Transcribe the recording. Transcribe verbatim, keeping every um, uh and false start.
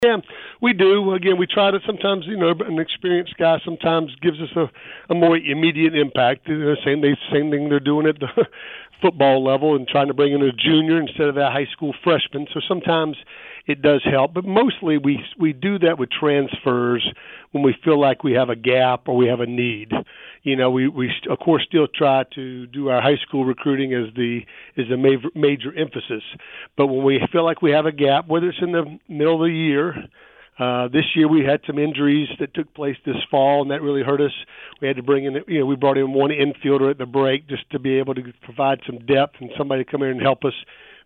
Yeah, we do. Again, we try to sometimes, you know, an experienced guy sometimes gives us a, a more immediate impact. You know, same, they, same thing they're doing at the football level and trying to bring in a junior instead of a high school freshman. So sometimes it does help, but mostly we we do that with transfers when we feel like we have a gap or we have a need. You know, we we of course still try to do our high school recruiting as the is the major, major emphasis, but when we feel like we have a gap, whether it's in the middle of the year. Uh, this year we had some injuries that took place this fall, and that really hurt us. We had to bring in, you know, we brought in one infielder at the break just to be able to provide some depth and somebody to come in and help us